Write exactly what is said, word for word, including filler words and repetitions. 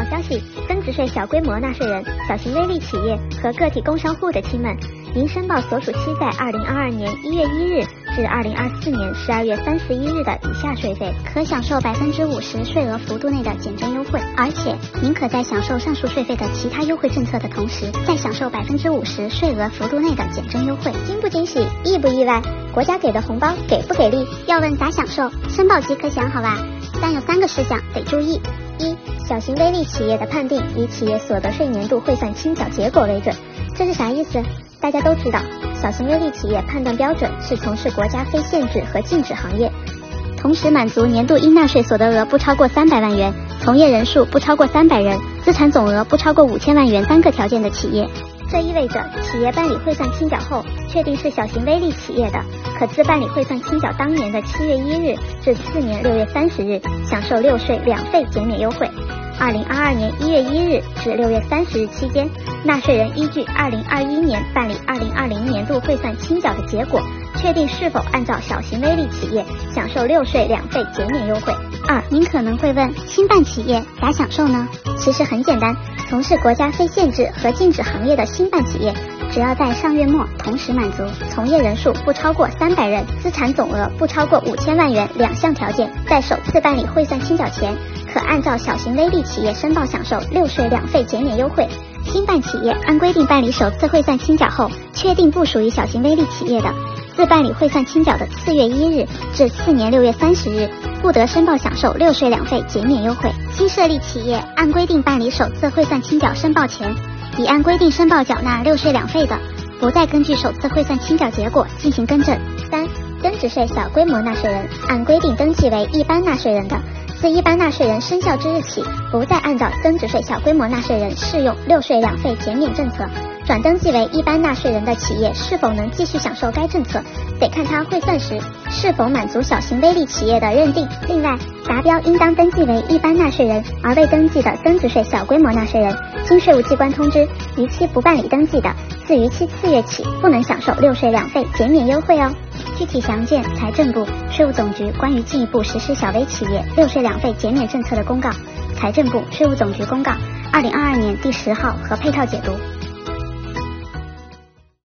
消息，增值税小规模纳税人、小型微利企业和个体工商户的亲们，应申报所属期在二零二二年一月一日至二零二四年十二月三十一日的以下税费，可享受百分之五十税额幅度内的减征优惠。而且，您可在享受上述税费的其他优惠政策的同时，再享受百分之五十税额幅度内的减征优惠。惊不惊喜？意不意外？国家给的红包给不给力？要问咋享受？申报即可享，好吧？但有三个事项得注意：一、小型微利企业的判定以企业所得税年度汇算清缴结果为准。这是啥意思？大家都知道，小型微利企业判断标准是从事国家非限制和禁止行业，同时满足年度应纳税所得额不超过三百万元、从业人数不超过三百人、资产总额不超过五千万元三个条件的企业。这意味着，企业办理汇算清缴后，确定是小型微利企业的，可自办理汇算清缴当年的七月一日至次年六月三十日，享受六税两费减免优惠。二零二二年一月一日至六月三十日期间，纳税人依据二零二一年办理二零二零年度汇算清缴的结果，确定是否按照小型微利企业享受六税两费减免优惠。二，您可能会问，新办企业咋享受呢？其实很简单，从事国家非限制和禁止行业的新办企业，只要在上月末同时满足从业人数不超过三百人、资产总额不超过五千万元两项条件，在首次办理汇算清缴前，可按照小型微利企业申报享受六税两费减免优惠。新办企业按规定办理首次汇算清缴后，确定不属于小型微利企业的，自办理汇算清缴的次月一日至次年六月三十日，不得申报享受六税两费减免优惠。新设立企业按规定办理首次汇算清缴申报前，已按规定申报缴纳六税两费的，不再根据首次汇算清缴结果进行更正。三、增值税小规模纳税人按规定登记为一般纳税人的，自一般纳税人生效之日起，不再按照增值税小规模纳税人适用六税两费减免政策，转登记为一般纳税人的企业是否能继续享受该政策，得看他汇算时是否满足小型微利企业的认定。另外，达标应当登记为一般纳税人而未登记的增值税小规模纳税人，经税务机关通知，逾期不办理登记的，自逾期次月起不能享受六税两费减免优惠哦。具体详见财政部、税务总局关于进一步实施小微企业六税两费减免政策的公告，财政部、税务总局公告二零二二年第十号和配套解读。